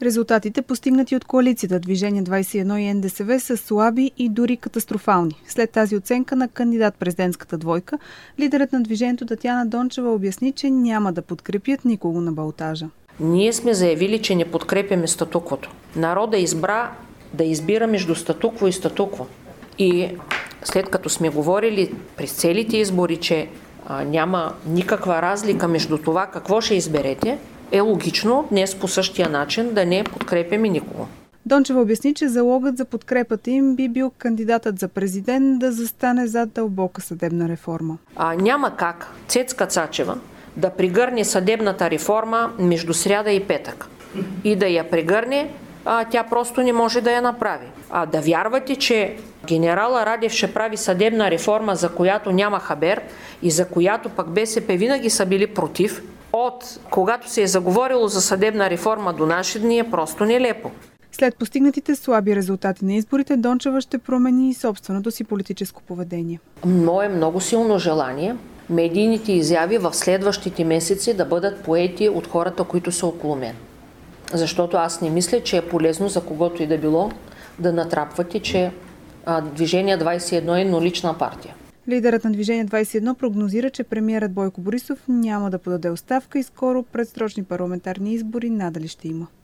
Резултатите, постигнати от коалицията Движение 21 и НДСВ, са слаби и дори катастрофални. След тази оценка на кандидат-президентската двойка, лидерът на движението Татяна Дончева обясни, че няма да подкрепят никого на балтажа. Ние сме заявили, че не подкрепяме статуквото. Народа избра да избира между статукво и статукво. И след като сме говорили през целите избори, че няма никаква разлика между това какво ще изберете, е логично днес по същия начин да не подкрепяме никого. Дончева обясни, че залогът за подкрепата им би бил кандидатът за президент да застане зад дълбока съдебна реформа. Няма как Цецка Цачева да пригърне съдебната реформа между сряда и петък и да я пригърне, тя просто не може да я направи. Да вярвате, че генерала Радев ще прави съдебна реформа, за която няма хабер и за която пък БСП винаги са били против, от когато се е заговорило за съдебна реформа до наши дни, е просто нелепо. След постигнатите слаби резултати на изборите, Дончева ще промени и собственото си политическо поведение. Мое много силно желание медийните изяви в следващите месеци да бъдат поети от хората, които са около мен. Защото аз не мисля, че е полезно за когото и да било да натрапвате, че Движение 21 е еднолична партия. Лидерът на Движение 21 прогнозира, че премиерът Бойко Борисов няма да подаде оставка и скоро предсрочни парламентарни избори надали ще има.